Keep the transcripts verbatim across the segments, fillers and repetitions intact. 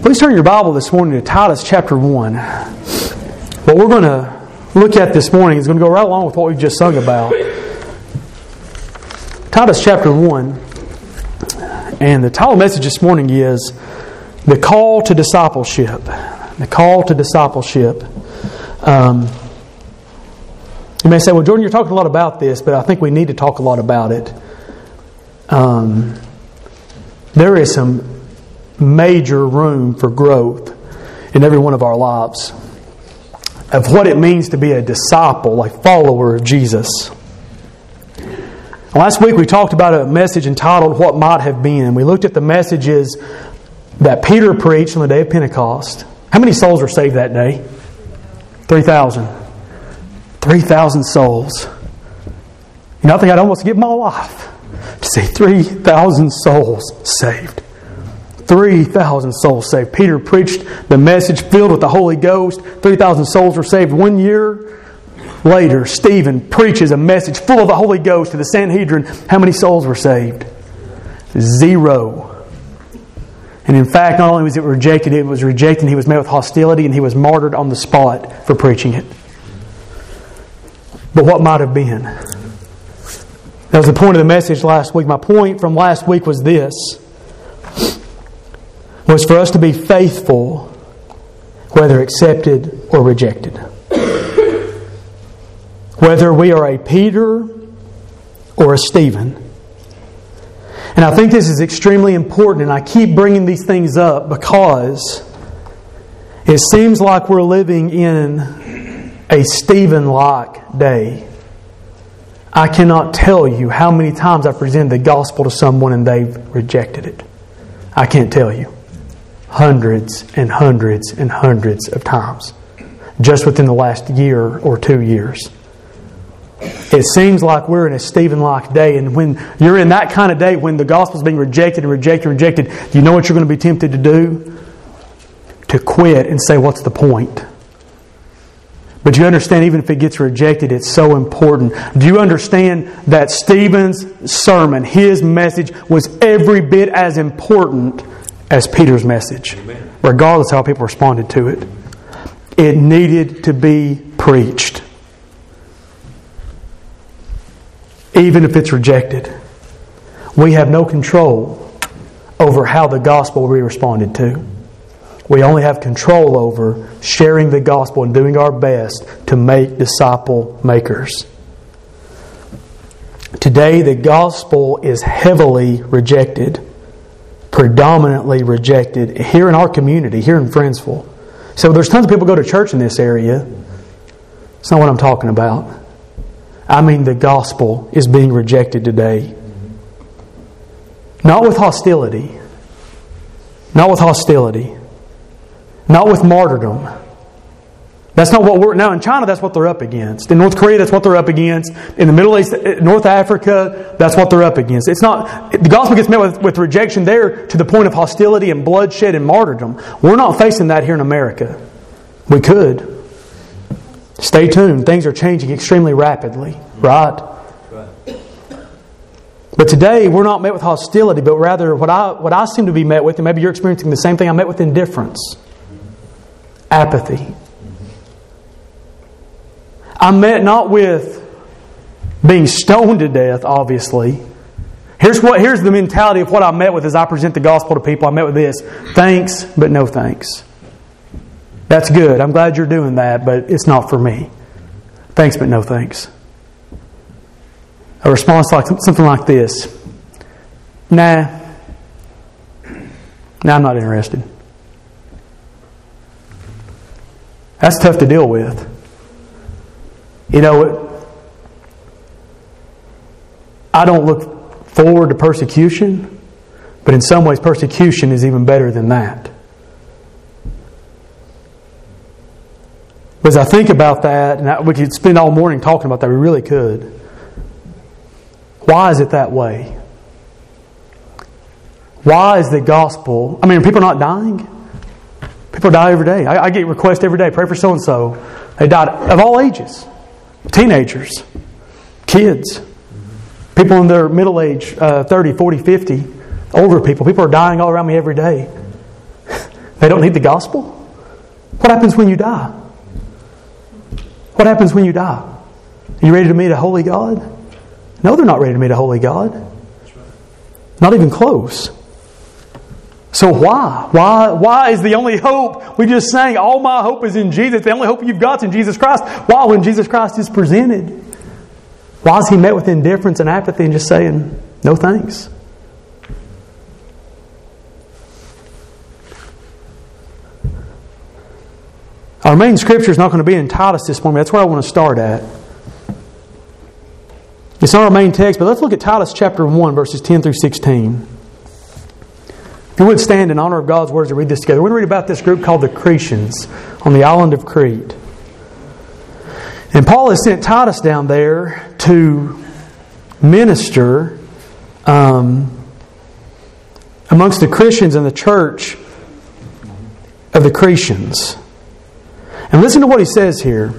Please turn your Bible this morning to Titus chapter one. What we're going to look at this morning is going to go right along with what we've just sung about. Titus chapter one. And the title message this morning is The Call to Discipleship. The Call to Discipleship. Um, you may say, well, Jordan, you're talking a lot about this, but I think we need to talk a lot about it. Um, there is some major room for growth in every one of our lives of what it means to be a disciple, a follower of Jesus. Last week we talked about a message entitled What Might Have Been. We looked at the messages that Peter preached on the day of Pentecost. How many souls were saved that day? three thousand. three thousand souls. You know, I think I'd almost give my life to see three thousand souls saved. three thousand souls saved. Peter preached the message filled with the Holy Ghost. three thousand souls were saved. One year later, Stephen preaches a message full of the Holy Ghost to the Sanhedrin. How many souls were saved? Zero. And in fact, not only was it rejected, it was rejected, he was met with hostility, and he was martyred on the spot for preaching it. But what might have been? That was the point of the message last week. My point from last week was this. Was for us to be faithful, whether accepted or rejected. Whether we are a Peter or a Stephen. And I think this is extremely important, and I keep bringing these things up because it seems like we're living in a Stephen-like day. I cannot tell you how many times I've presented the gospel to someone and they've rejected it. I can't tell you. Hundreds and hundreds and hundreds of times. Just within the last year or two years. It seems like we're in a Stephen-like day, and when you're in that kind of day, when the gospel's being rejected and rejected and rejected, do you know what you're going to be tempted to do? To quit and say, what's the point? But you understand, even if it gets rejected, it's so important. Do you understand that Stephen's sermon, his message, was every bit as important as Peter's message, Amen. Regardless of how people responded to it? It needed to be preached. Even if it's rejected. We have no control over how the gospel will be responded to. We only have control over sharing the gospel and doing our best to make disciple makers. Today the gospel is heavily rejected. Predominantly rejected here in our community, here in Friendsville. So there's tons of people who go to church in this area. It's not what I'm talking about. I mean the gospel is being rejected today. Not with hostility. Not with hostility. Not with martyrdom. That's not what we're... Now in China, that's what they're up against. In North Korea, that's what they're up against. In the Middle East, North Africa, that's what they're up against. It's not... The gospel gets met with, with rejection there to the point of hostility and bloodshed and martyrdom. We're not facing that here in America. We could. Stay tuned. Things are changing extremely rapidly. Right? But today, we're not met with hostility, but rather what I, what I seem to be met with, and maybe you're experiencing the same thing, I'm met with indifference. Apathy. I'm met not with being stoned to death, obviously. Here's what here's the mentality of what I met with as I present the gospel to people. I met with this. Thanks, but no thanks. That's good. I'm glad you're doing that, but it's not for me. Thanks, but no thanks. A response like something like this. Nah. Nah, I'm not interested. That's tough to deal with. You know, I don't look forward to persecution, but in some ways persecution is even better than that. But as I think about that, and I, we could spend all morning talking about that, we really could. Why is it that way? Why is the gospel... I mean, are people not dying? People die every day. I, I get requests every day, pray for so-and-so. They died of all ages. Teenagers, kids, people in their middle age, uh, thirty, forty, fifty, older people. People are dying all around me every day. They don't need the gospel? What happens when you die? What happens when you die? Are you ready to meet a holy God? No, they're not ready to meet a holy God. Not even close. So why? Why Why is the only hope? We just sang, all my hope is in Jesus. The only hope you've got is in Jesus Christ. Why, when Jesus Christ is presented, why is He met with indifference and apathy and just saying, no thanks? Our main scripture is not going to be in Titus this morning. That's where I want to start at. It's not our main text, but let's look at Titus chapter one, verses ten through sixteen. If you would stand in honor of God's words and read this together. We're going to read about this group called the Cretians on the island of Crete. And Paul has sent Titus down there to minister um, amongst the Christians in the church of the Cretians. And listen to what he says here.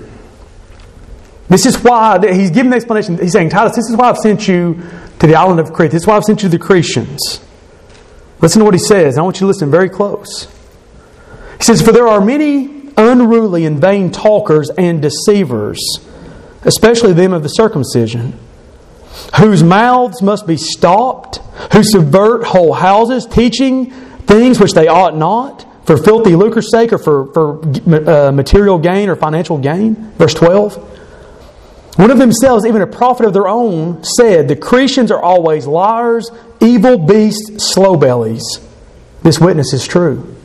This is why, he's giving the explanation. He's saying, Titus, this is why I've sent you to the island of Crete. This is why I've sent you to the Cretians. Listen to what he says. I want you to listen very close. He says, for there are many unruly and vain talkers and deceivers, especially them of the circumcision, whose mouths must be stopped, who subvert whole houses, teaching things which they ought not, for filthy lucre's sake, or for, for uh, material gain or financial gain. Verse twelve. One of themselves, even a prophet of their own, said, the Cretians are always liars, evil beasts, slow bellies. This witness is true.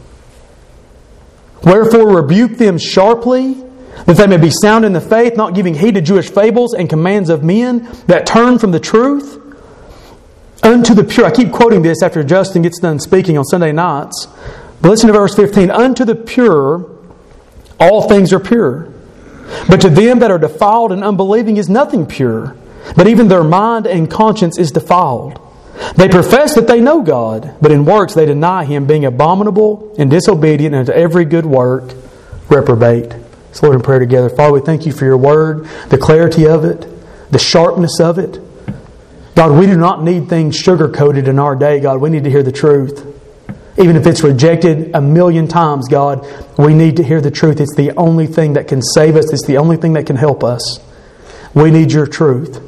Wherefore rebuke them sharply, that they may be sound in the faith, not giving heed to Jewish fables and commands of men that turn from the truth unto the pure. I keep quoting this after Justin gets done speaking on Sunday nights. But listen to verse fifteen. Unto the pure, all things are pure. But to them that are defiled and unbelieving is nothing pure, but even their mind and conscience is defiled. They profess that they know God, but in works they deny Him, being abominable and disobedient, and to every good work reprobate. Let's Lord in prayer together. Father, we thank You for Your Word, the clarity of it, the sharpness of it. God, we do not need things sugar-coated in our day, God. We need to hear the truth. Even if it's rejected a million times, God, we need to hear the truth. It's the only thing that can save us. It's the only thing that can help us. We need Your truth.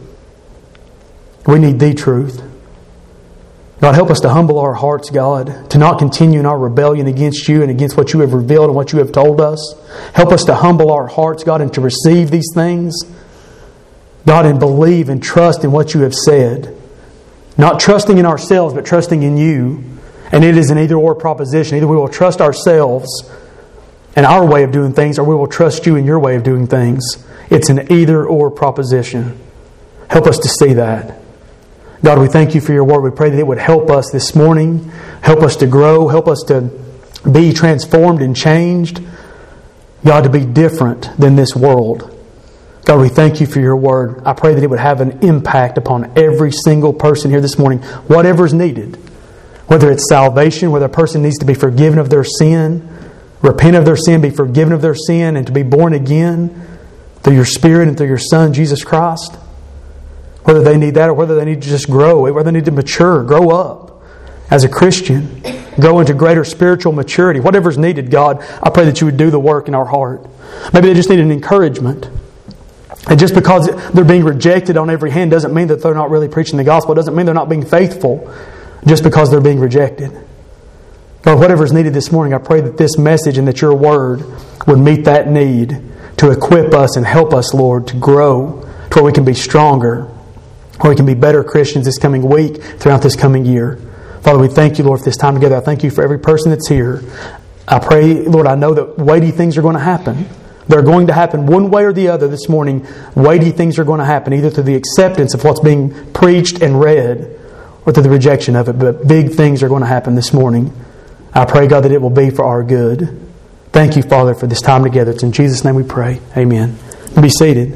We need the truth. God, help us to humble our hearts, God, to not continue in our rebellion against You and against what You have revealed and what You have told us. Help us to humble our hearts, God, and to receive these things. God, and believe and trust in what You have said. Not trusting in ourselves, but trusting in You. And it is an either-or proposition. Either we will trust ourselves and our way of doing things, or we will trust You in Your way of doing things. It's an either-or proposition. Help us to see that. God, we thank You for Your Word. We pray that it would help us this morning. Help us to grow. Help us to be transformed and changed. God, to be different than this world. God, we thank You for Your Word. I pray that it would have an impact upon every single person here this morning. Whatever is needed. Whether it's salvation, whether a person needs to be forgiven of their sin, repent of their sin, be forgiven of their sin, and to be born again through Your Spirit and through Your Son, Jesus Christ. Whether they need that or whether they need to just grow, whether they need to mature, grow up as a Christian, grow into greater spiritual maturity. Whatever's needed, God, I pray that You would do the work in our heart. Maybe they just need an encouragement. And just because they're being rejected on every hand doesn't mean that they're not really preaching the gospel. It doesn't mean they're not being faithful. Just because they're being rejected. God, whatever is needed this morning, I pray that this message and that Your Word would meet that need to equip us and help us, Lord, to grow to where we can be stronger, where we can be better Christians this coming week, throughout this coming year. Father, we thank You, Lord, for this time together. I thank You for every person that's here. I pray, Lord, I know that weighty things are going to happen. They're going to happen one way or the other this morning. Weighty things are going to happen, either through the acceptance of what's being preached and read, or through the rejection of it. But big things are going to happen this morning. I pray, God, that it will be for our good. Thank You, Father, for this time together. It's in Jesus' name we pray. Amen. Be seated.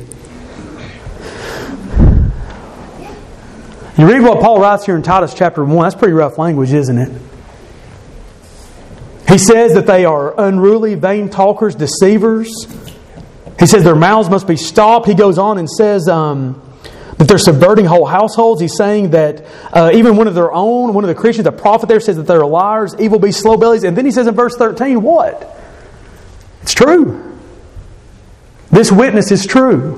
You read what Paul writes here in Titus chapter one. That's pretty rough language, isn't it? He says that they are unruly, vain talkers, deceivers. He says their mouths must be stopped. He goes on and says... Um, that they're subverting whole households. He's saying that uh, even one of their own, one of the Christians, a prophet there, says that they're liars, evil beasts, slow bellies. And then he says in verse thirteen, what? It's true. This witness is true.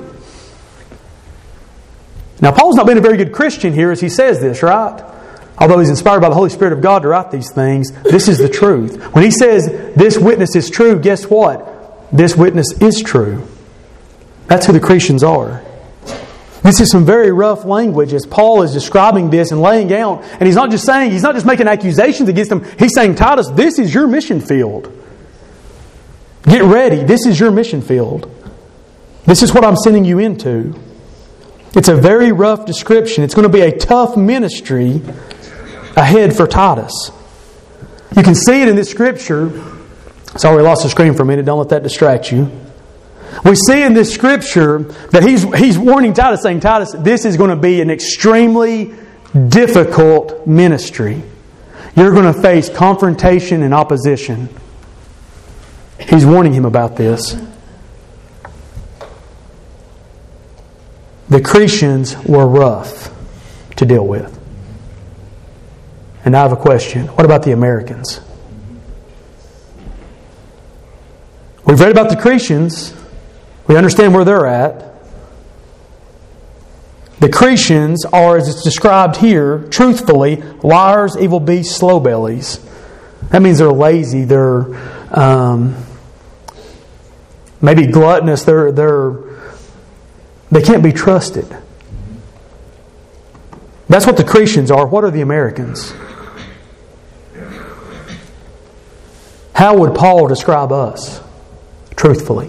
Now, Paul's not been a very good Christian here as he says this, right? Although he's inspired by the Holy Spirit of God to write these things, this is the truth. When he says this witness is true, guess what? This witness is true. That's who the Christians are. This is some very rough language as Paul is describing this and laying out. And he's not just saying, he's not just making accusations against them. He's saying, Titus, this is your mission field. Get ready. This is your mission field. This is what I'm sending you into. It's a very rough description. It's going to be a tough ministry ahead for Titus. You can see it in this Scripture. Sorry, I lost the screen for a minute. Don't let that distract you. We see in this Scripture that he's, he's warning Titus, saying, Titus, this is going to be an extremely difficult ministry. You're going to face confrontation and opposition. He's warning him about this. The Cretans were rough to deal with. And now I have a question. What about the Americans? We've read about the Cretans. We understand where they're at. The Cretans are, as it's described here, truthfully, liars, evil beasts, slow bellies. That means they're lazy. They're um, maybe gluttonous. They're they're they can't be trusted. That's what the Cretans are. What are the Americans? How would Paul describe us? Truthfully.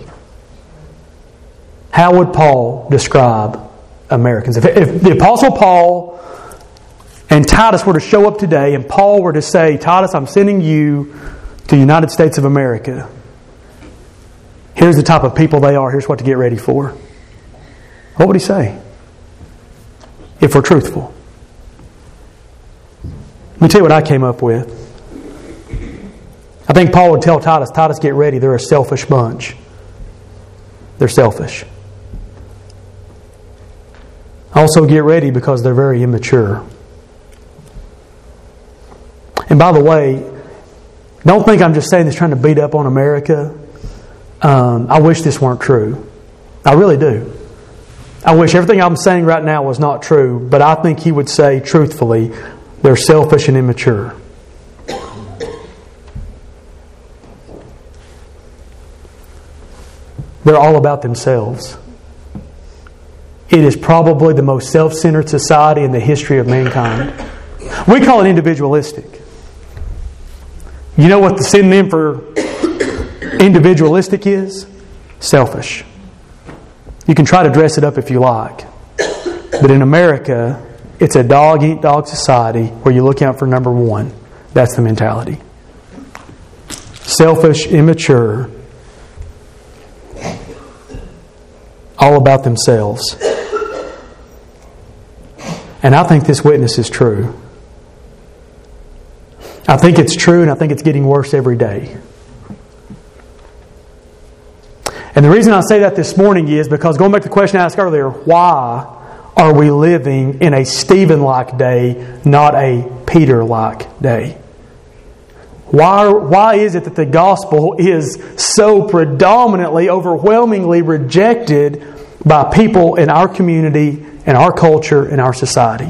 How would Paul describe Americans? If, if the Apostle Paul and Titus were to show up today and Paul were to say, Titus, I'm sending you to the United States of America. Here's the type of people they are. Here's what to get ready for. What would he say? If we're truthful. Let me tell you what I came up with. I think Paul would tell Titus, Titus, get ready. They're a selfish bunch. They're selfish. Also get ready because they're very immature. And by the way, don't think I'm just saying this trying to beat up on America. Um, I wish this weren't true. I really do. I wish everything I'm saying right now was not true, but I think he would say truthfully, they're selfish and immature. They're all about themselves. It is probably the most self-centered society in the history of mankind. We call it individualistic. You know what the synonym for individualistic is? Selfish. You can try to dress it up if you like. But in America, it's a dog-eat-dog society where you look out for number one. That's the mentality. Selfish, immature, all about themselves. And I think this witness is true. I think it's true, and I think it's getting worse every day. And the reason I say that this morning is because, going back to the question I asked earlier, why are we living in a Stephen-like day, not a Peter-like day? Why, why is it that the gospel is so predominantly, overwhelmingly rejected by people in our community, in our culture, in our society?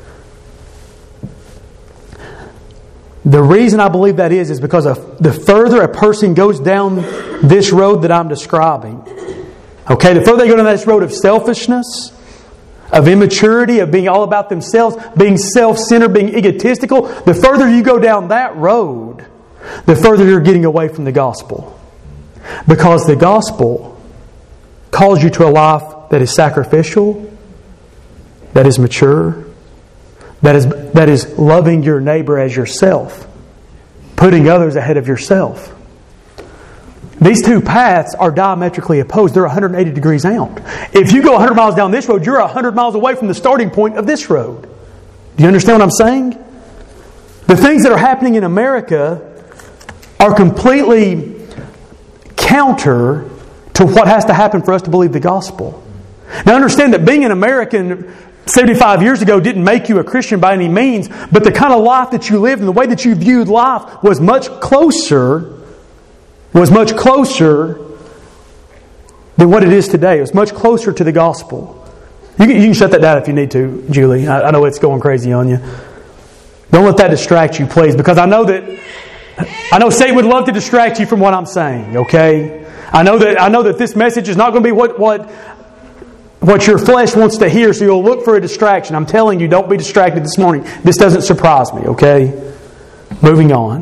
The reason I believe that is, is because of the further a person goes down this road that I'm describing, okay, the further they go down this road of selfishness, of immaturity, of being all about themselves, being self-centered, being egotistical, the further you go down that road, the further you're getting away from the gospel. Because the gospel calls you to a life that is sacrificial, that is mature, that is, that is loving your neighbor as yourself, putting others ahead of yourself. These two paths are diametrically opposed. They're one hundred eighty degrees out. If you go one hundred miles down this road, you're one hundred miles away from the starting point of this road. Do you understand what I'm saying? The things that are happening in America are completely counter to what has to happen for us to believe the gospel. Now understand that being an American seventy-five years ago didn't make you a Christian by any means, but the kind of life that you lived and the way that you viewed life was much closer, was much closer than what it is today. It was much closer to the gospel. You can, you can shut that down if you need to, Julie. I, I know it's going crazy on you. Don't let that distract you, please, because I know that I know Satan would love to distract you from what I'm saying, okay? I know that I know that this message is not going to be what, what, what your flesh wants to hear, so you'll look for a distraction. I'm telling you, don't be distracted this morning. This doesn't surprise me, okay? Moving on.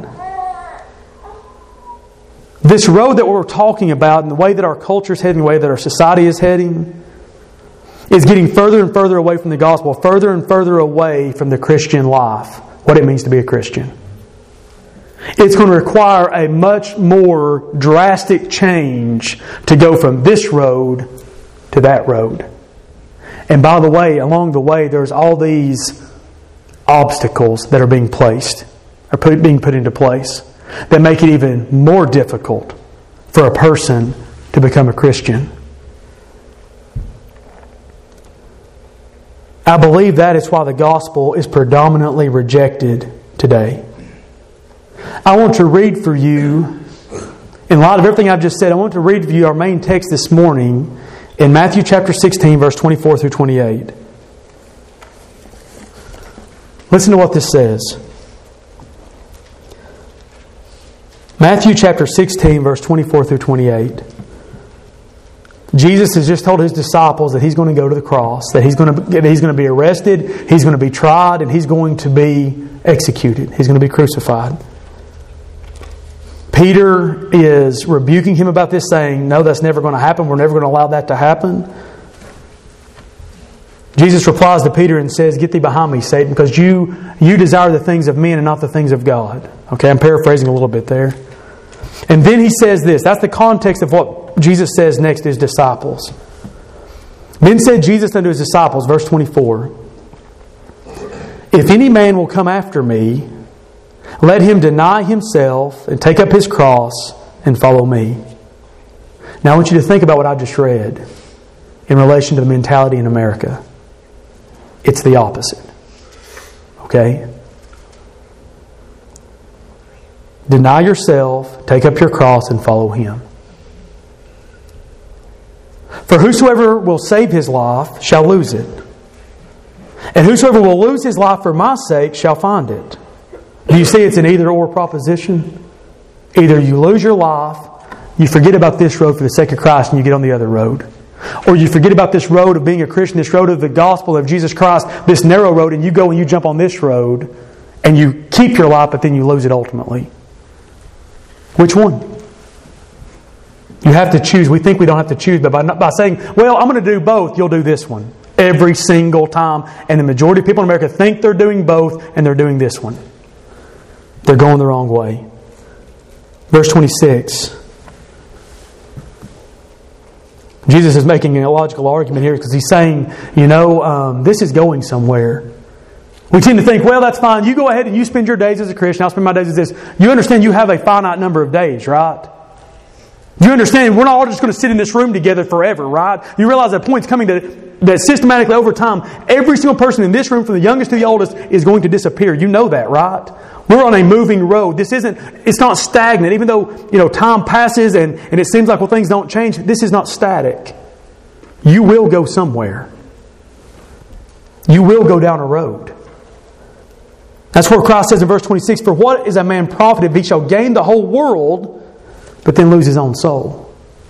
This road that we're talking about and the way that our culture is heading, the way that our society is heading, is getting further and further away from the gospel, further and further away from the Christian life, what it means to be a Christian. It's going to require a much more drastic change to go from this road to that road. And by the way, along the way, there's all these obstacles that are being placed, or put, being put into place, that make it even more difficult for a person to become a Christian. I believe that is why the gospel is predominantly rejected today. I want to read for you, in light of everything I've just said, I want to read for you our main text this morning in Matthew chapter sixteen, verse twenty-four through twenty-eight. Listen to what this says. Matthew chapter sixteen, verse twenty-four through twenty-eight. Jesus has just told His disciples that He's going to go to the cross, that He's going to, that He's going to be arrested, He's going to be tried, and He's going to be executed. He's going to be crucified. Peter is rebuking Him about this, saying, no, that's never going to happen. We're never going to allow that to happen. Jesus replies to Peter and says, get thee behind me, Satan, because you, you desire the things of men and not the things of God. Okay, I'm paraphrasing a little bit there. And then He says this. That's the context of what Jesus says next to His disciples. Then said Jesus unto His disciples, verse twenty-four, if any man will come after me, let him deny himself and take up his cross and follow me. Now I want you to think about what I just read in relation to the mentality in America. It's the opposite. Okay? Deny yourself, take up your cross, and follow Him. For whosoever will save his life shall lose it. And whosoever will lose his life for my sake shall find it. Do you see it's an either-or proposition? Either you lose your life, you forget about this road for the sake of Christ, and you get on the other road. Or you forget about this road of being a Christian, this road of the gospel of Jesus Christ, this narrow road, and you go and you jump on this road, and you keep your life, but then you lose it ultimately. Which one? You have to choose. We think we don't have to choose, but by, by saying, well, I'm going to do both, you'll do this one. Every single time. And the majority of people in America think they're doing both, and they're doing this one. They're going the wrong way. Verse twenty-six. Jesus is making a logical argument here because He's saying, you know, um, this is going somewhere. We tend to think, well, that's fine. You go ahead and you spend your days as a Christian. I'll spend my days as this. You understand you have a finite number of days, right? You understand we're not all just going to sit in this room together forever, right? You realize that point's coming to, that systematically over time, every single person in this room, from the youngest to the oldest, is going to disappear. You know that, right? We're on a moving road. This isn't, it's not stagnant. Even though, you know, time passes and, and it seems like, well, things don't change, this is not static. You will go somewhere. You will go down a road. That's where Christ says in verse twenty-six, for what is a man profited if he shall gain the whole world, but then lose his own soul?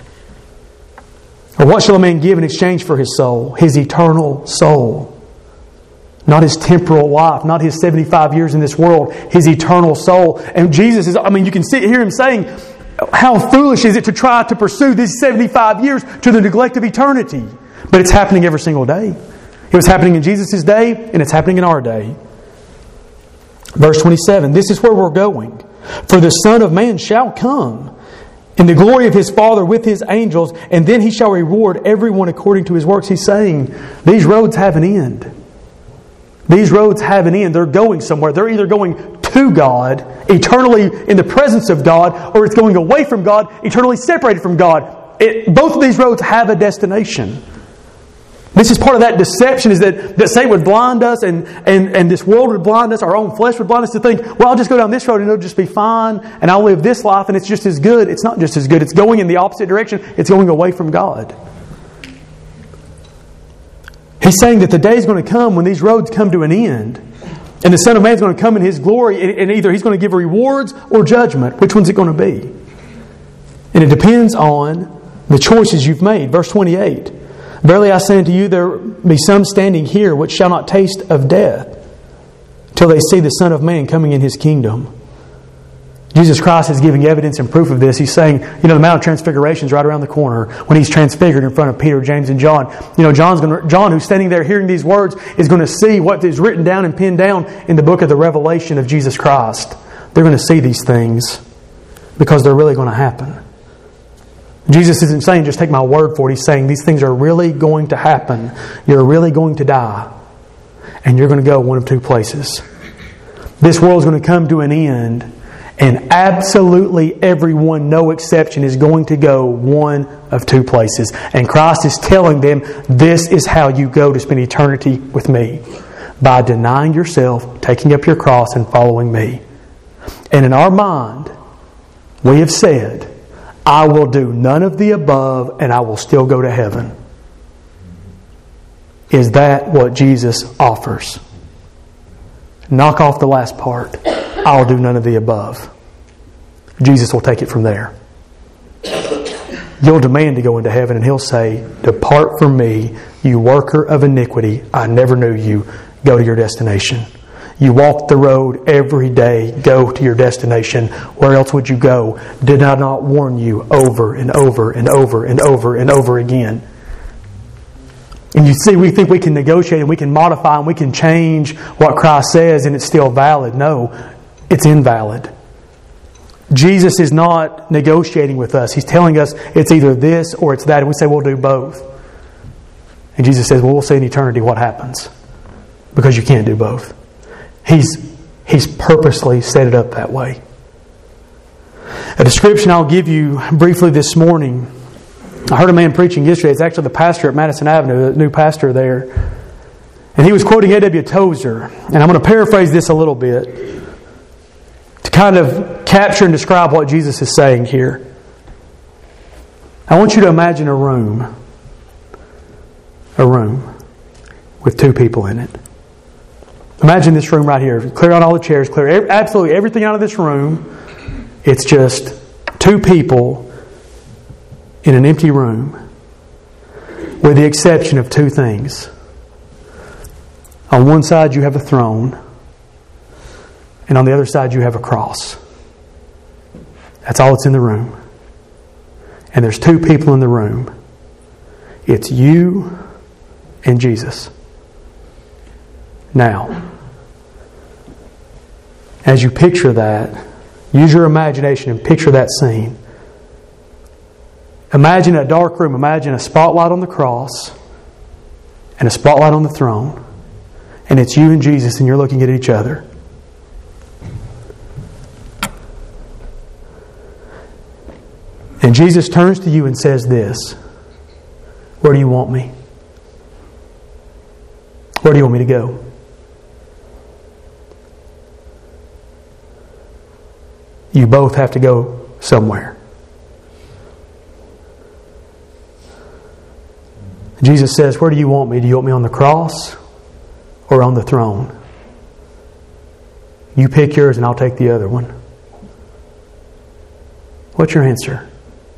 Or what shall a man give in exchange for his soul? His eternal soul. Not his temporal life, not his seventy-five years in this world, his eternal soul. And Jesus is, I mean, you can see, hear Him saying, how foolish is it to try to pursue these seventy-five years to the neglect of eternity? But it's happening every single day. It was happening in Jesus' day, and it's happening in our day. Verse twenty-seven, this is where we're going. For the Son of Man shall come in the glory of His Father with His angels, and then He shall reward everyone according to his works. He's saying, these roads have an end. These roads have an end. They're going somewhere. They're either going to God, eternally in the presence of God, or it's going away from God, eternally separated from God. It, both of these roads have a destination. This is part of that deception, is that, that Satan would blind us and, and, and this world would blind us, our own flesh would blind us to think, well, I'll just go down this road and it'll just be fine and I'll live this life and it's just as good. It's not just as good. It's going in the opposite direction. It's going away from God. He's saying that the day is going to come when these roads come to an end and the Son of Man is going to come in His glory, and either He's going to give rewards or judgment. Which one's it going to be? And it depends on the choices you've made. Verse twenty-eight. Verily I say unto you, there be some standing here which shall not taste of death till they see the Son of Man coming in His kingdom. Jesus Christ is giving evidence and proof of this. He's saying, you know, the Mount of Transfiguration is right around the corner when He's transfigured in front of Peter, James, and John. You know, John's going to, John, who's standing there hearing these words, is going to see what is written down and pinned down in the book of the Revelation of Jesus Christ. They're going to see these things because they're really going to happen. Jesus isn't saying just take my word for it. He's saying these things are really going to happen. You're really going to die. And you're going to go one of two places. This world is going to come to an end. And absolutely everyone, no exception, is going to go one of two places. And Christ is telling them, this is how you go to spend eternity with me. By denying yourself, taking up your cross, and following me. And in our mind, we have said, I will do none of the above and I will still go to heaven. Is that what Jesus offers? Knock off the last part. I'll do none of the above. Jesus will take it from there. You'll demand to go into heaven and He'll say, depart from me, you worker of iniquity. I never knew you. Go to your destination. You walk the road every day. Go to your destination. Where else would you go? Did I not warn you over and over and over and over and over again? And you see, we think we can negotiate and we can modify and we can change what Christ says and it's still valid. No, it's invalid. Jesus is not negotiating with us. He's telling us it's either this or it's that. And we say we'll do both. And Jesus says, well, we'll see in eternity what happens. Because you can't do both. He's, he's purposely set it up that way. A description I'll give you briefly this morning. I heard a man preaching yesterday. It's actually the pastor at Madison Avenue, the new pastor there. And he was quoting A W Tozer. And I'm going to paraphrase this a little bit to kind of capture and describe what Jesus is saying here. I want you to imagine a room. A room with two people in it. Imagine this room right here. Clear out all the chairs. Clear absolutely everything out of this room. It's just two people in an empty room with the exception of two things. On one side you have a throne. And on the other side you have a cross. That's all that's in the room. And there's two people in the room. It's you and Jesus. Now, as you picture that, use your imagination and picture that scene. Imagine a dark room. Imagine a spotlight on the cross and a spotlight on the throne. And it's you and Jesus and you're looking at each other. And Jesus turns to you and says this, where do you want me? Where do you want me to go? You both have to go somewhere. Jesus says, where do you want me? Do you want me on the cross or on the throne? You pick yours and I'll take the other one. What's your answer?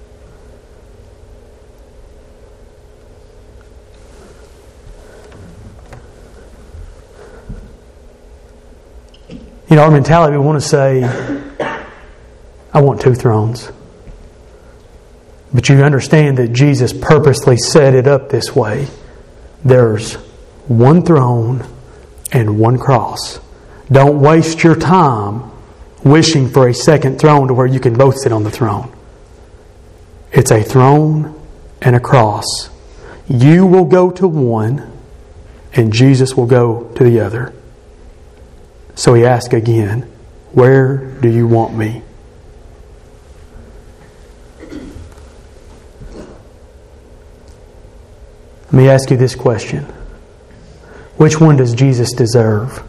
You know, our mentality, we want to say, I want two thrones. But you understand that Jesus purposely set it up this way. There's one throne and one cross. Don't waste your time wishing for a second throne to where you can both sit on the throne. It's a throne and a cross. You will go to one and Jesus will go to the other. So he asked again, where do you want me? Let me ask you this question. Which one does Jesus deserve?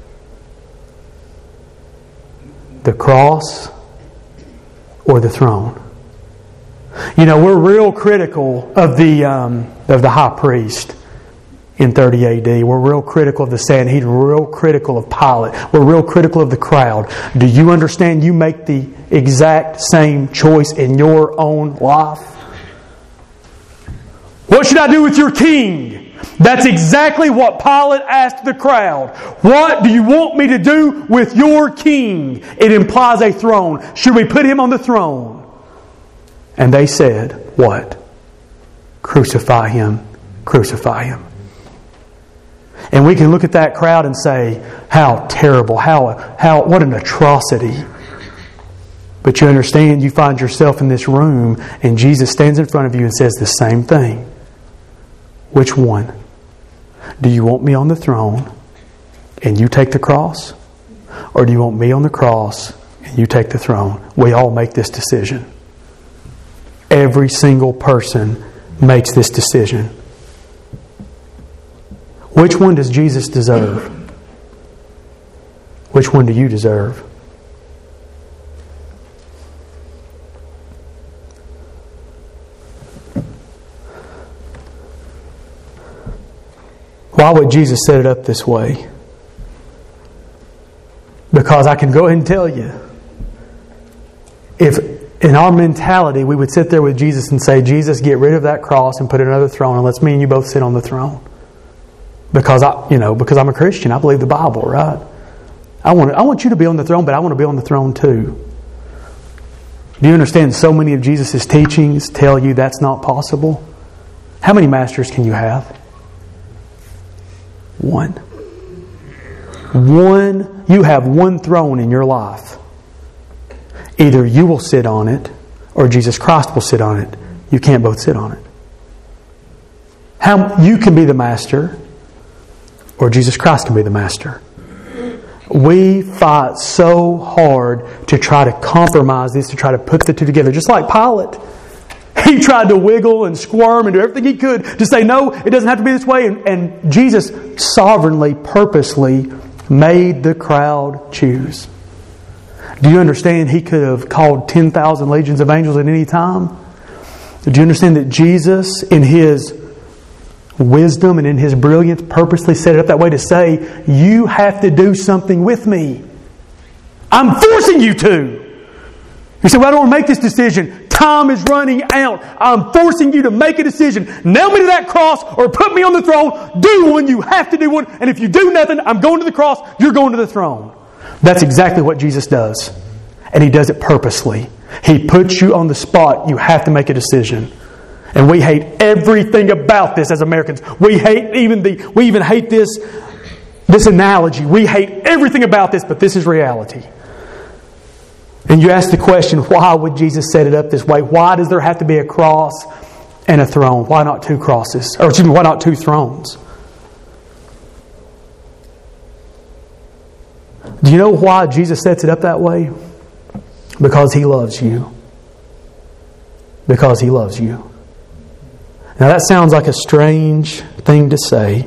The cross or the throne? You know, we're real critical of the um, of the high priest in thirty A D. We're real critical of the Sanhedrin. We're real critical of Pilate. We're real critical of the crowd. Do you understand you make the exact same choice in your own life? What should I do with your king? That's exactly what Pilate asked the crowd. What do you want me to do with your king? It implies a throne. Should we put him on the throne? And they said, what? Crucify him. Crucify him. And we can look at that crowd and say, how terrible, how, how, what an atrocity. But you understand, you find yourself in this room and Jesus stands in front of you and says the same thing. Which one? Do you want me on the throne and you take the cross? Or do you want me on the cross and you take the throne? We all make this decision. Every single person makes this decision. Which one does Jesus deserve? Which one do you deserve? Why would Jesus set it up this way? Because I can go ahead and tell you, if in our mentality we would sit there with Jesus and say, Jesus, get rid of that cross and put another throne and let's me and you both sit on the throne. Because I, you know, because I'm a Christian, I believe the Bible, right? I want, I want you to be on the throne, but I want to be on the throne too. Do you understand? So many of Jesus' teachings tell you that's not possible. How many masters can you have? One. One. You have one throne in your life. Either you will sit on it, or Jesus Christ will sit on it. You can't both sit on it. How you can be the master, or Jesus Christ can be the master. We fight so hard to try to compromise this, to try to put the two together. Just like Pilate. He tried to wiggle and squirm and do everything he could to say, no, it doesn't have to be this way. And, and Jesus sovereignly, purposely made the crowd choose. Do you understand He could have called ten thousand legions of angels at any time? Do you understand that Jesus, in His wisdom and in His brilliance, purposely set it up that way to say, you have to do something with me. I'm forcing you to. You say, well, I don't want to make this decision. Time is running out. I'm forcing you to make a decision. Nail me to that cross or put me on the throne. Do one. You have to do one. And if you do nothing, I'm going to the cross. You're going to the throne. That's exactly what Jesus does. And He does it purposely. He puts you on the spot. You have to make a decision. And we hate everything about this as Americans. We hate even the, we even hate this, this analogy. We hate everything about this, but this is reality. And you ask the question, why would Jesus set it up this way? Why does there have to be a cross and a throne? Why not two crosses? Or excuse me, why not two thrones? Do you know why Jesus sets it up that way? Because He loves you. Because He loves you. Now that sounds like a strange thing to say.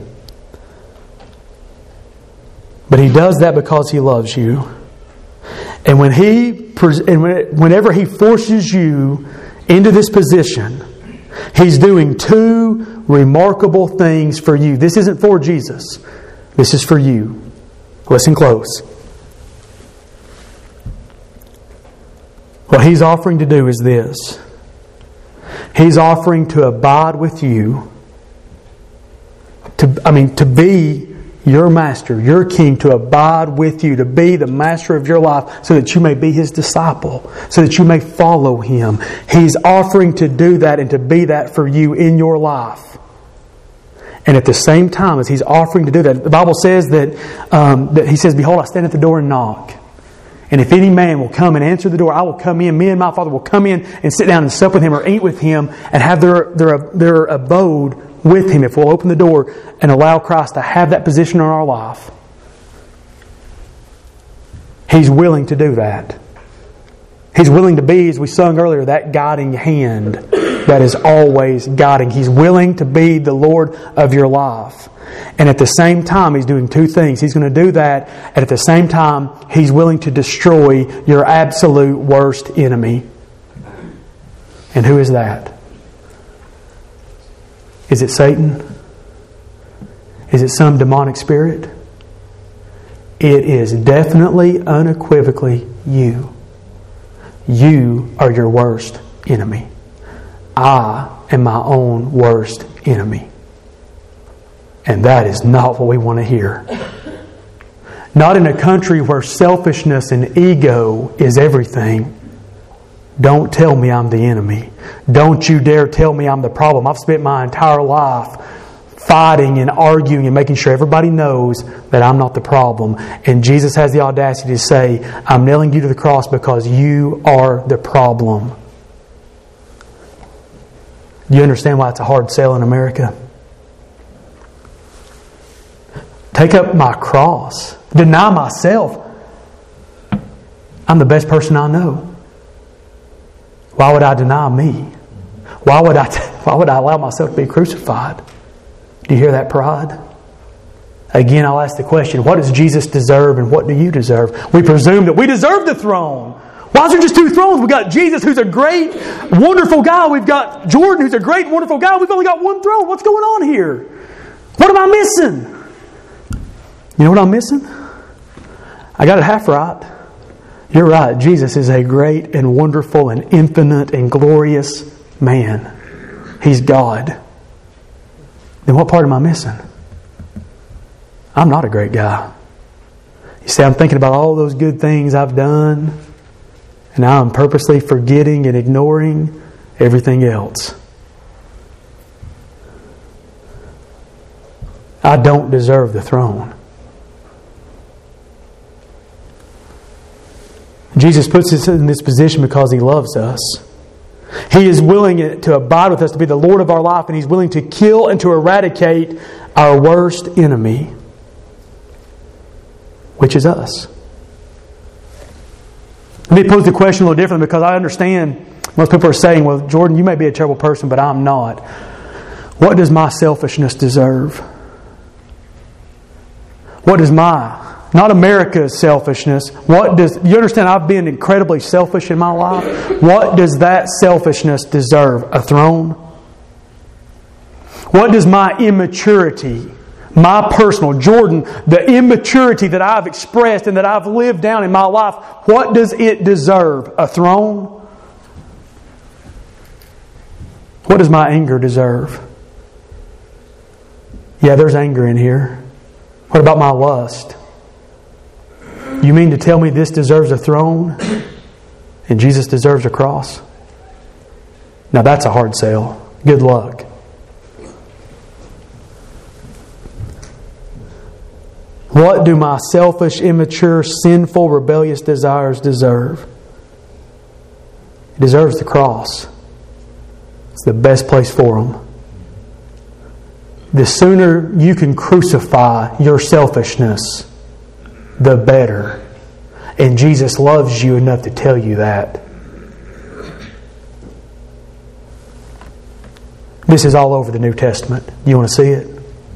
But He does that because He loves you. And when He, and whenever He forces you into this position, He's doing two remarkable things for you. This isn't for Jesus. This is for you. Listen close. What He's offering to do is this. He's offering to abide with you. To, I mean, to be your master, your king, to abide with you, to be the master of your life so that you may be His disciple, so that you may follow Him. He's offering to do that and to be that for you in your life. And at the same time as He's offering to do that, the Bible says that, um, that He says, behold, I stand at the door and knock. And if any man will come and answer the door, I will come in. Me and my Father will come in and sit down and sup with him or eat with him and have their, their, their abode with Him. If we'll open the door and allow Christ to have that position in our life, He's willing to do that. He's willing to be, as we sung earlier, that guiding hand, that that is always guiding. He's willing to be the Lord of your life. And at the same time, He's doing two things. He's going to do that, and at the same time, He's willing to destroy your absolute worst enemy. And who is that? Is it Satan? Is it some demonic spirit? It is definitely, unequivocally you. You are your worst enemy. I am my own worst enemy. And that is not what we want to hear. Not in a country where selfishness and ego is everything. Don't tell me I'm the enemy. Don't you dare tell me I'm the problem. I've spent my entire life fighting and arguing and making sure everybody knows that I'm not the problem. And Jesus has the audacity to say, I'm nailing you to the cross because you are the problem. Do you understand why it's a hard sell in America? Take up my cross. Deny myself. I'm the best person I know. Why would I deny me? Why would I, why would I allow myself to be crucified? Do you hear that pride? Again, I'll ask the question, what does Jesus deserve and what do you deserve? We presume that we deserve the throne. Why is there just two thrones? We've got Jesus, who's a great, wonderful guy. We've got Jordan, who's a great, wonderful guy. We've only got one throne. What's going on here? What am I missing? You know what I'm missing? I got it half right. You're right. Jesus is a great and wonderful and infinite and glorious man. He's God. Then what part am I missing? I'm not a great guy. You see, I'm thinking about all those good things I've done, and now I'm purposely forgetting and ignoring everything else. I don't deserve the throne. Jesus puts us in this position because He loves us. He is willing to abide with us, to be the Lord of our life, and He's willing to kill and to eradicate our worst enemy, which is us. Let me pose the question a little differently, because I understand most people are saying, well, Jordan, you may be a terrible person, but I'm not. What does my selfishness deserve? What does my, not America's selfishness, what does, you understand I've been incredibly selfish in my life? What does that selfishness deserve? A throne? What does my immaturity, my personal, Jordan, the immaturity that I've expressed and that I've lived down in my life, what does it deserve? A throne? What does my anger deserve? Yeah, there's anger in here. What about my lust? You mean to tell me this deserves a throne and Jesus deserves a cross? Now that's a hard sell. Good luck. What do my selfish, immature, sinful, rebellious desires deserve? It deserves the cross. It's the best place for them. The sooner you can crucify your selfishness, the better. And Jesus loves you enough to tell you that. This is all over the New Testament. Do you want to see it?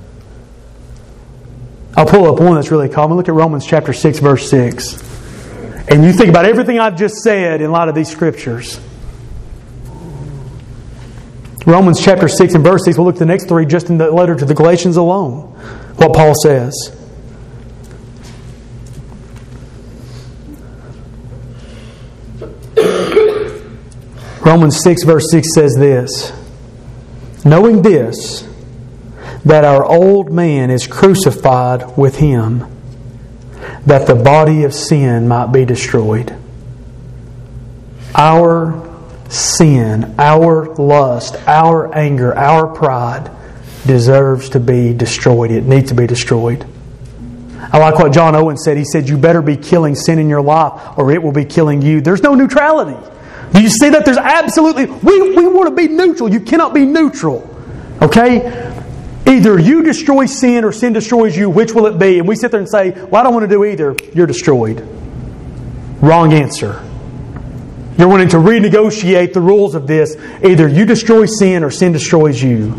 I'll pull up one that's really common. Look at Romans chapter six, verse six. And you think about everything I've just said in light of these scriptures. Romans chapter six and verse six. We'll look at the next three just in the letter to the Galatians alone. What Paul says. Romans six verse six says this. Knowing this, that our old man is crucified with Him, that the body of sin might be destroyed. Our sin, our lust, our anger, our pride deserves to be destroyed. It needs to be destroyed. I like what John Owen said. He said, you better be killing sin in your life or it will be killing you. There's no neutrality. Do you see that? There's absolutely... We, we want to be neutral. You cannot be neutral. Okay? Either you destroy sin or sin destroys you. Which will it be? And we sit there and say, well, I don't want to do either. You're destroyed. Wrong answer. You're wanting to renegotiate the rules of this. Either you destroy sin or sin destroys you.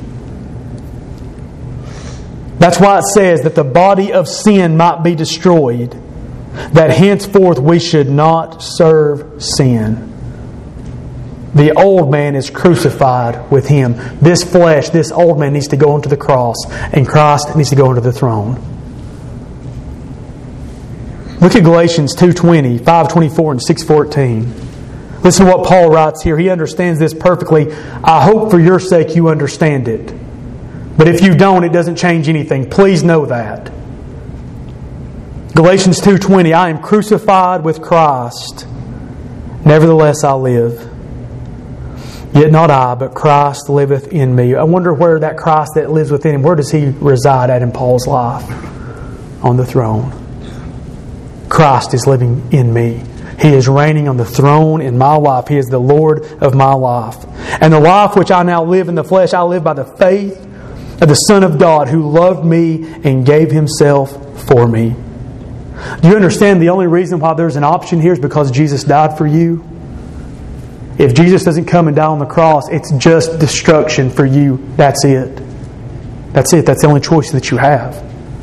That's why it says that the body of sin might be destroyed, that henceforth we should not serve sin. The old man is crucified with Him. This flesh, this old man needs to go onto the cross, and Christ needs to go onto the throne. Look at Galatians two twenty, five twenty-four, and six fourteen. Listen to what Paul writes here. He understands this perfectly. I hope for your sake you understand it. But if you don't, it doesn't change anything. Please know that. Galatians two twenty, I am crucified with Christ. Nevertheless I live. Yet not I, but Christ liveth in me. I wonder where that Christ that lives within Him, where does He reside at in Paul's life? On the throne. Christ is living in me. He is reigning on the throne in my life. He is the Lord of my life. And the life which I now live in the flesh, I live by the faith of the Son of God who loved me and gave Himself for me. Do you understand the only reason why there's an option here is because Jesus died for you? If Jesus doesn't come and die on the cross, it's just destruction for you. That's it. That's it. That's the only choice that you have.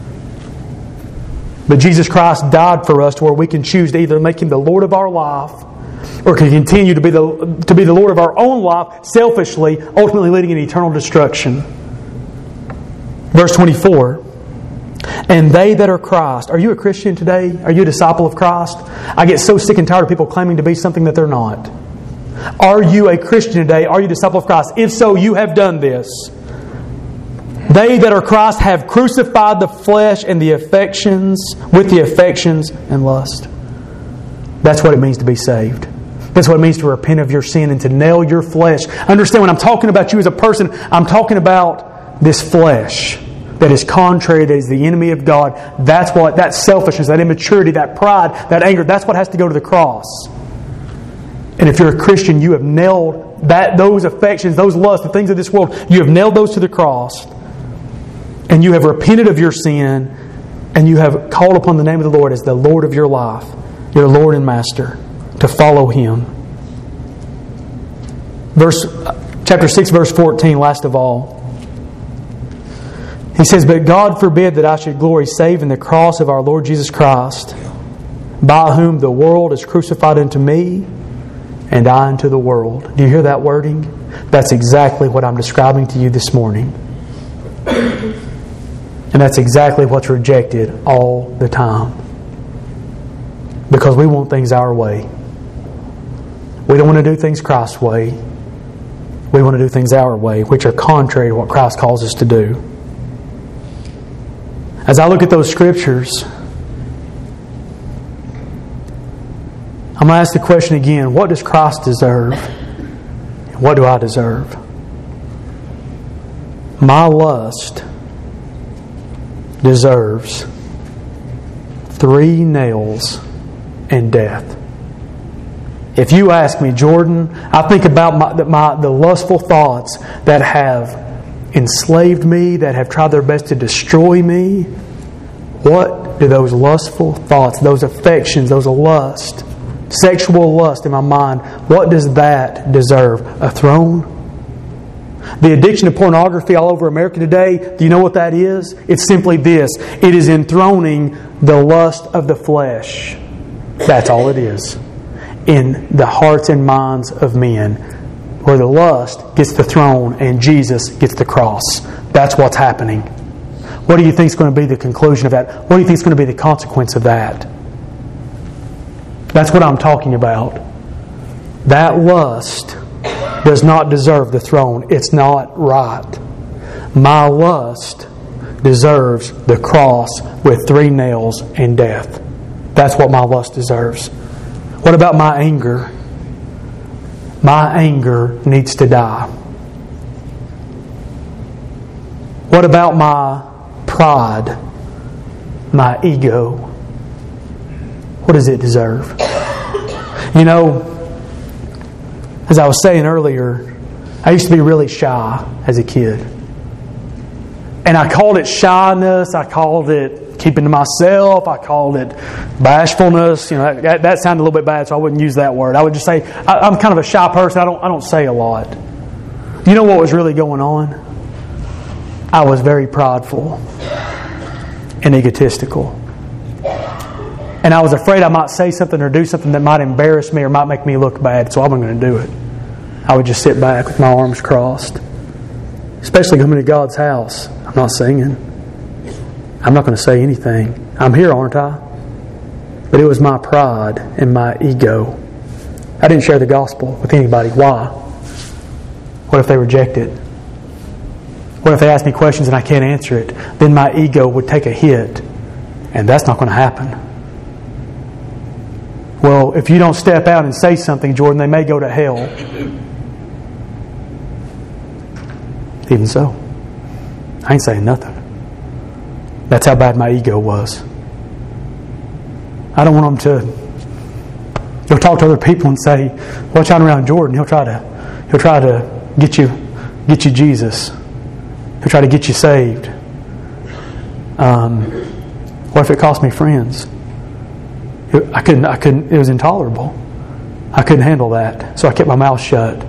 But Jesus Christ died for us to where we can choose to either make Him the Lord of our life or can continue to be the, to be the Lord of our own life selfishly, ultimately leading in eternal destruction. Verse twenty-four. And they that are Christ. Are you a Christian today? Are you a disciple of Christ? I get so sick and tired of people claiming to be something that they're not. Are you a Christian today? Are you a disciple of Christ? If so, you have done this. They that are Christ have crucified the flesh and the affections with the affections and lust. That's what it means to be saved. That's what it means to repent of your sin and to nail your flesh. Understand, when I'm talking about you as a person, I'm talking about this flesh that is contrary, that is the enemy of God. That's what, that selfishness, that immaturity, that pride, that anger, that's what has to go to the cross. And if you're a Christian, you have nailed that, those affections, those lusts, the things of this world, you have nailed those to the cross. And you have repented of your sin, and you have called upon the name of the Lord as the Lord of your life, your Lord and Master, to follow Him. Verse, chapter six, verse fourteen, last of all. He says, But God forbid that I should glory save in the cross of our Lord Jesus Christ, by whom the world is crucified unto me, and I unto the world. Do you hear that wording? That's exactly what I'm describing to you this morning. And that's exactly what's rejected all the time. Because we want things our way. We don't want to do things Christ's way. We want to do things our way, which are contrary to what Christ calls us to do. As I look at those scriptures, I'm going to ask the question again, what does Christ deserve? And what do I deserve? My lust deserves three nails and death. If you ask me, Jordan, I think about my, my the lustful thoughts that have enslaved me, that have tried their best to destroy me. What do those lustful thoughts, those affections, those lust, sexual lust in my mind, what does that deserve? A throne? The addiction to pornography all over America today, do you know what that is? It's simply this. It is enthroning the lust of the flesh. That's all it is. In the hearts and minds of men, where the lust gets the throne and Jesus gets the cross. That's what's happening. What do you think is going to be the conclusion of that? What do you think is going to be the consequence of that? That's what I'm talking about. That lust does not deserve the throne. It's not right. My lust deserves the cross with three nails and death. That's what my lust deserves. What about my anger? My anger needs to die. What about my pride? My ego? What does it deserve? You know, as I was saying earlier, I used to be really shy as a kid. And I called it shyness, I called it keeping to myself. I called it bashfulness. You know, that, that sounded a little bit bad, so I wouldn't use that word. I would just say I, I'm kind of a shy person. I don't I don't say a lot. You know what was really going on? I was very prideful and egotistical. And I was afraid I might say something or do something that might embarrass me or might make me look bad, so I wasn't going to do it. I would just sit back with my arms crossed. Especially coming to God's house. I'm not singing. I'm not going to say anything. I'm here, aren't I? But it was my pride and my ego. I didn't share the gospel with anybody. Why? What if they reject it? What if they ask me questions and I can't answer it? Then my ego would take a hit. And that's not going to happen. Well, if you don't step out and say something, Jordan, they may go to hell. Even so, I ain't saying nothing. That's how bad my ego was. I don't want them to go talk to other people and say, "Watch out around Jordan. He'll try to, he'll try to get you, get you Jesus. He'll try to get you saved." Um, what if it cost me friends? I couldn't. I couldn't. It was intolerable. I couldn't handle that, so I kept my mouth shut.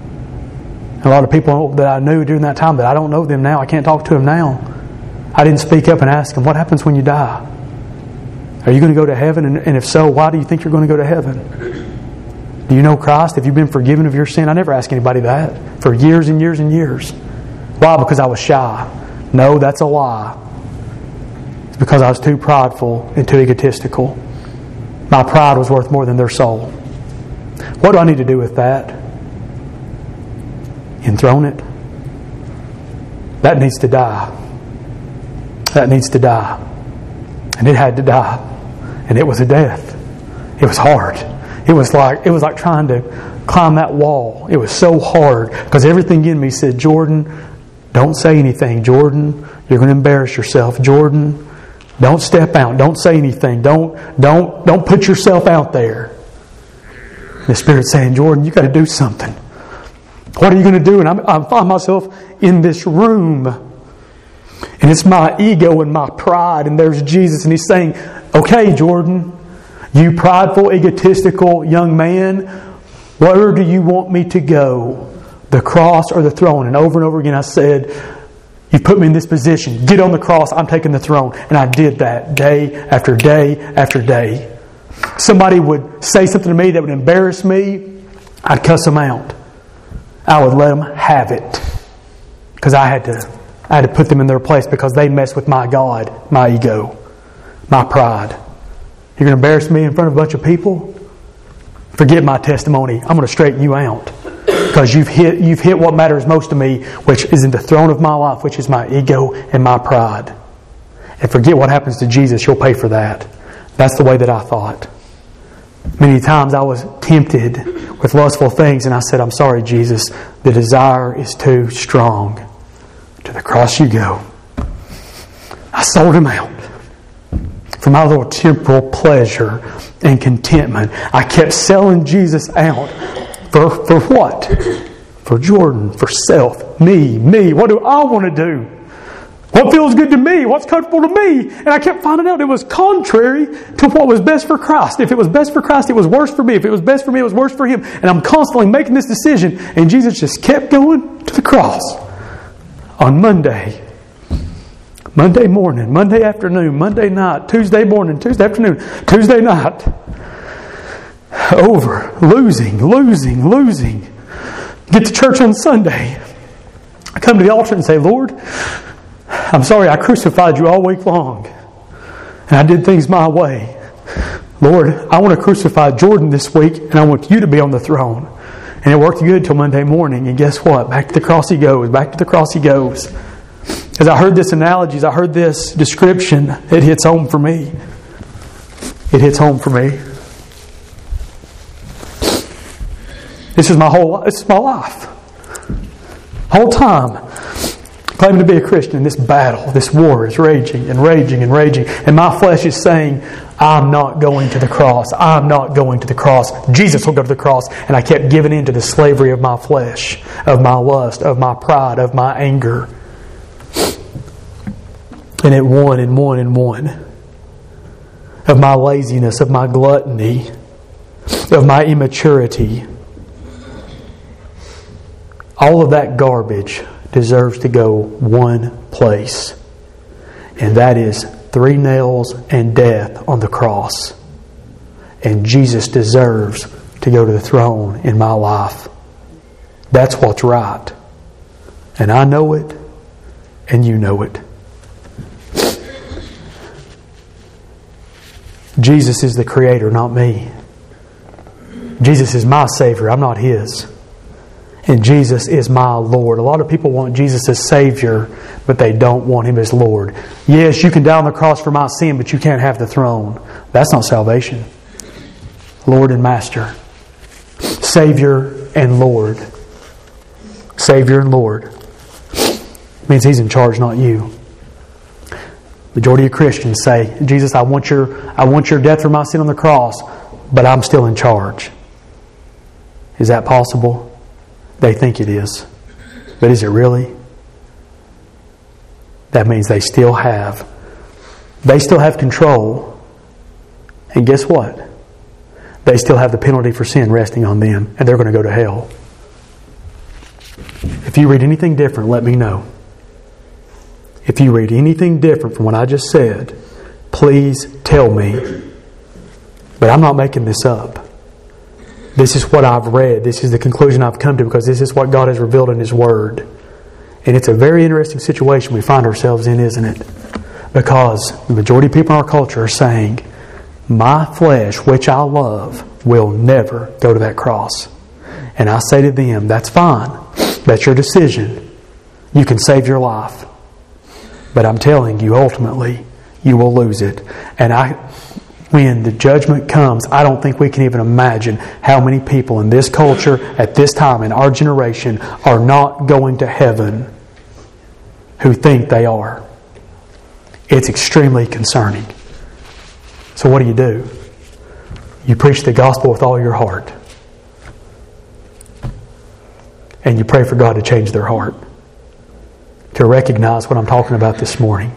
A lot of people that I knew during that time, that I don't know them now, I can't talk to them now. I didn't speak up and ask them, what happens when you die? Are you going to go to heaven? And, and if so, why do you think you're going to go to heaven? Do you know Christ? Have you been forgiven of your sin? I never asked anybody that for years and years and years. Why? Because I was shy. No, that's a lie. It's because I was too prideful and too egotistical. My pride was worth more than their soul. What do I need to do with that? Enthrone it. That needs to die. That needs to die. And it had to die. And it was a death. It was hard. It was like it was like trying to climb that wall. It was so hard because everything in me said, "Jordan, don't say anything. Jordan, you're going to embarrass yourself. Jordan, don't step out. Don't say anything. Don't don't don't put yourself out there." The Spirit's saying, "Jordan, you got to do something. What are you going to do?" And I'm, I find myself in this room. And it's my ego and my pride. And there's Jesus. And He's saying, "Okay, Jordan, you prideful, egotistical young man, where do you want me to go? The cross or the throne?" And over and over again I said, "You put me in this position. Get on the cross. I'm taking the throne." And I did that day after day after day. Somebody would say something to me that would embarrass me. I'd cuss them out. I would let them have it. Because I had to I had to put them in their place because they messed with my God, my ego, my pride. You're going to embarrass me in front of a bunch of people? Forget my testimony. I'm going to straighten you out. Because you've hit you've hit what matters most to me, which is in the throne of my life, which is my ego and my pride. And forget what happens to Jesus. You'll pay for that. That's the way that I thought. Many times I was tempted with lustful things, and I said, "I'm sorry, Jesus. The desire is too strong. To the cross you go." I sold Him out for my little temporal pleasure and contentment. I kept selling Jesus out for, for what? For Jordan, for self, me, me. What do I want to do? What feels good to me? What's comfortable to me? And I kept finding out it was contrary to what was best for Christ. If it was best for Christ, it was worse for me. If it was best for me, it was worse for Him. And I'm constantly making this decision. And Jesus just kept going to the cross. On Monday, Monday morning, Monday afternoon, Monday night, Tuesday morning, Tuesday afternoon, Tuesday night. Over. Losing, losing, losing. Get to church on Sunday. I come to the altar and say, "Lord, I'm sorry I crucified you all week long. And I did things my way. Lord, I want to crucify Jordan this week, and I want you to be on the throne." And it worked good till Monday morning. And guess what? Back to the cross he goes. Back to the cross he goes. As I heard this analogy, as I heard this description, it hits home for me. It hits home for me. This is my whole. This is my life. Whole time, claiming to be a Christian, this battle, this war is raging and raging and raging, and my flesh is saying, "I'm not going to the cross. I'm not going to the cross. Jesus will go to the cross." And I kept giving in to the slavery of my flesh, of my lust, of my pride, of my anger. And it won and won and won. Of my laziness, of my gluttony, of my immaturity. All of that garbage deserves to go one place. And that is three nails and death on the cross. And Jesus deserves to go to the throne in my life. That's what's right. And I know it, and you know it. Jesus is the Creator, not me. Jesus is my Savior, I'm not His. And Jesus is my Lord. A lot of people want Jesus as Savior, but they don't want Him as Lord. Yes, you can die on the cross for my sin, but you can't have the throne. That's not salvation. Lord and Master. Savior and Lord. Savior and Lord. It means He's in charge, not you. Majority of Christians say, Jesus, I want your I want your death for my sin on the cross, but I'm still in charge. Is that possible? They think it is. But is it really? That means they still have they still have control. And guess what? They still have the penalty for sin resting on them, and they're going to go to hell. If you read anything different, let me know. If you read anything different from what I just said, please tell me. But I'm not making this up. This is what I've read. This is the conclusion I've come to because this is what God has revealed in His Word. And it's a very interesting situation we find ourselves in, isn't it? Because the majority of people in our culture are saying, my flesh, which I love, will never go to that cross. And I say to them, that's fine. That's your decision. You can save your life. But I'm telling you, ultimately, you will lose it. And I, when the judgment comes, I don't think we can even imagine how many people in this culture, at this time, in our generation, are not going to heaven who think they are. It's extremely concerning. So what do you do? You preach the gospel with all your heart. And you pray for God to change their heart. To recognize what I'm talking about this morning.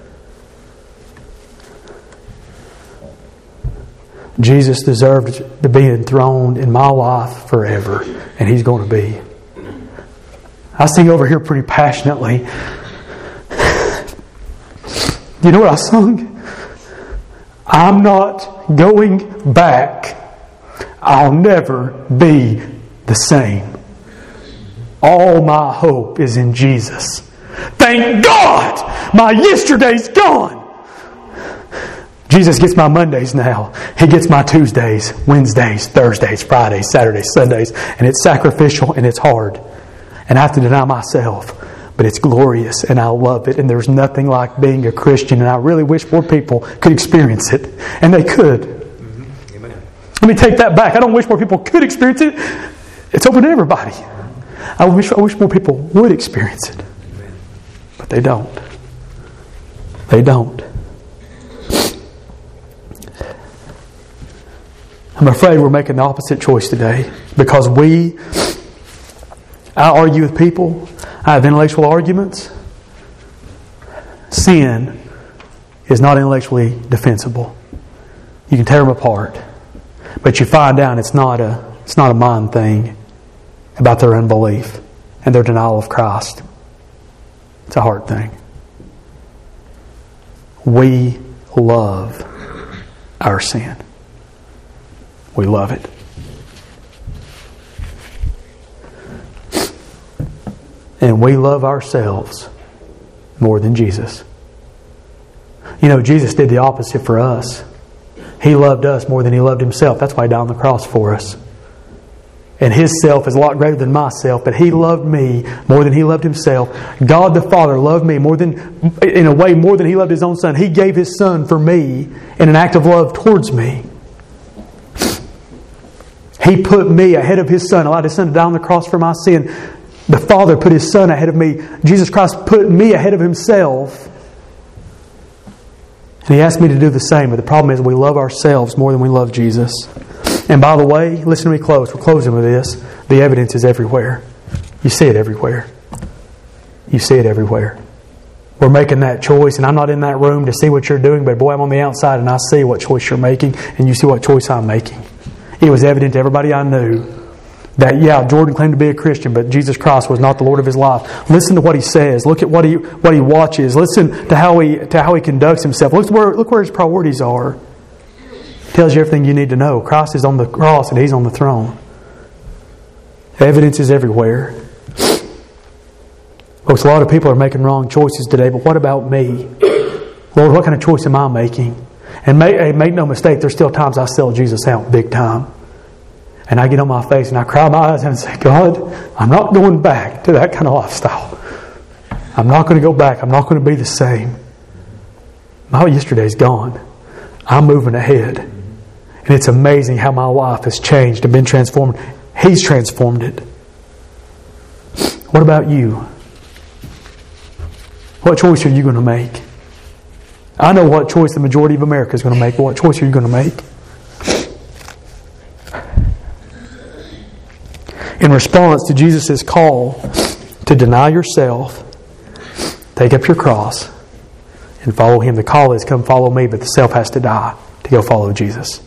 Jesus deserved to be enthroned in my life forever. And He's going to be. I sing over here pretty passionately. You know what I sung? I'm not going back. I'll never be the same. All my hope is in Jesus. Thank God my yesterday's gone. Jesus gets my Mondays now. He gets my Tuesdays, Wednesdays, Thursdays, Fridays, Saturdays, Sundays. And it's sacrificial and it's hard. And I have to deny myself. But it's glorious and I love it. And there's nothing like being a Christian. And I really wish more people could experience it. And they could. Mm-hmm. Amen. Let me take that back. I don't wish more people could experience it. It's open to everybody. I wish I wish more people would experience it. But they don't. They don't. I'm afraid we're making the opposite choice today. Because we, I argue with people. I have intellectual arguments. Sin is not intellectually defensible. You can tear them apart. But you find out it's not a, it's not a mind thing about their unbelief and their denial of Christ. It's a heart thing. We love our sin. We love it. And we love ourselves more than Jesus. You know, Jesus did the opposite for us. He loved us more than He loved Himself. That's why He died on the cross for us. And His self is a lot greater than myself, but He loved me more than He loved Himself. God the Father loved me more than, in a way, more than He loved His own Son. He gave His Son for me in an act of love towards me. He put me ahead of His Son, allowed His Son to die on the cross for my sin. The Father put His Son ahead of me. Jesus Christ put me ahead of Himself. And He asked me to do the same. But the problem is we love ourselves more than we love Jesus. And by the way, listen to me close. We're closing with this. The evidence is everywhere. You see it everywhere. You see it everywhere. we're making that choice, and I'm not in that room to see what you're doing, but boy, I'm on the outside and I see what choice you're making, and you see what choice I'm making. It was evident to everybody I knew that, yeah, Jordan claimed to be a Christian, but Jesus Christ was not the Lord of his life. Listen to what he says. Look at what he what he watches. Listen to how he to how he conducts himself. Look where look where his priorities are. It tells you everything you need to know. Christ is on the cross and he's on the throne. Evidence is everywhere. Folks, a lot of people are making wrong choices today, but what about me? Lord, what kind of choice am I making? And make, make no mistake, there's still times I sell Jesus out big time. And I get on my face and I cry my eyes out and say, God, I'm not going back to that kind of lifestyle. I'm not going to go back. I'm not going to be the same. My yesterday's gone. I'm moving ahead. And it's amazing how my life has changed and been transformed. He's transformed it. What about you? What choice are you going to make? I know what choice the majority of America is going to make, but what choice are you going to make? In response to Jesus' call to deny yourself, take up your cross, and follow Him. The call is, come follow me, but the self has to die to go follow Jesus.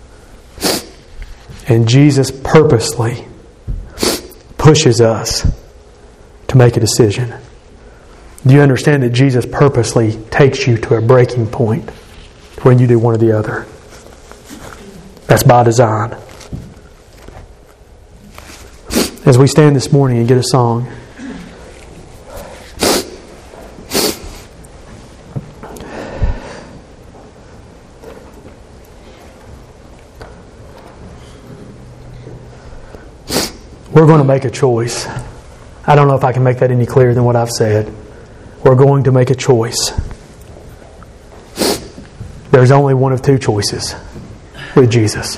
And Jesus purposely pushes us to make a decision. Do you understand that Jesus purposely takes you to a breaking point when you do one or the other? That's by design. As we stand this morning and get a song, we're going to make a choice. I don't know if I can make that any clearer than what I've said. We're going to make a choice. There's only one of two choices with Jesus.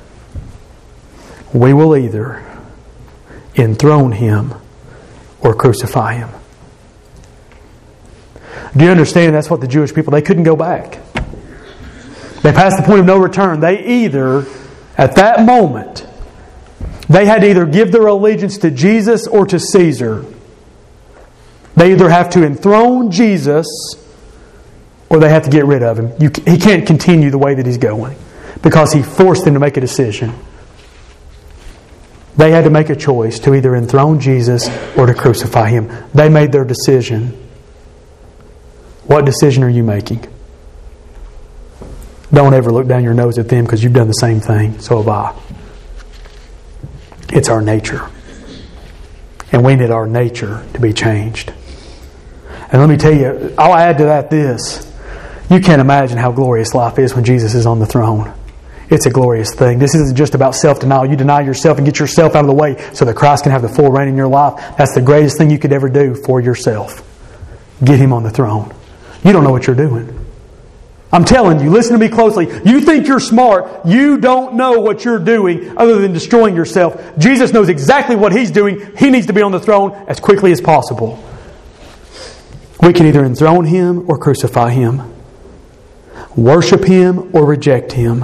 We will either enthrone Him or crucify Him. Do you understand that's what the Jewish people, they couldn't go back. They passed the point of no return. They either, at that moment, they had to either give their allegiance to Jesus or to Caesar. They either have to enthrone Jesus or they have to get rid of Him. You, he can't continue the way that He's going because He forced them to make a decision. They had to make a choice to either enthrone Jesus or to crucify Him. They made their decision. What decision are you making? Don't ever look down your nose at them because you've done the same thing. So have I. It's our nature. And we need our nature to be changed. And let me tell you, I'll add to that this. You can't imagine how glorious life is when Jesus is on the throne. It's a glorious thing. This isn't just about self-denial. You deny yourself and get yourself out of the way so that Christ can have the full reign in your life. That's the greatest thing you could ever do for yourself. Get Him on the throne. You don't know what you're doing. I'm telling you, listen to me closely. You think you're smart. You don't know what you're doing other than destroying yourself. Jesus knows exactly what He's doing. He needs to be on the throne as quickly as possible. We can either enthrone Him or crucify Him. Worship Him or reject Him.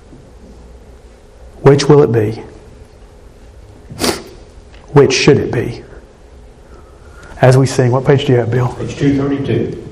Which will it be? Which should it be? As we sing, what page do you have, Bill? Page two thirty-two.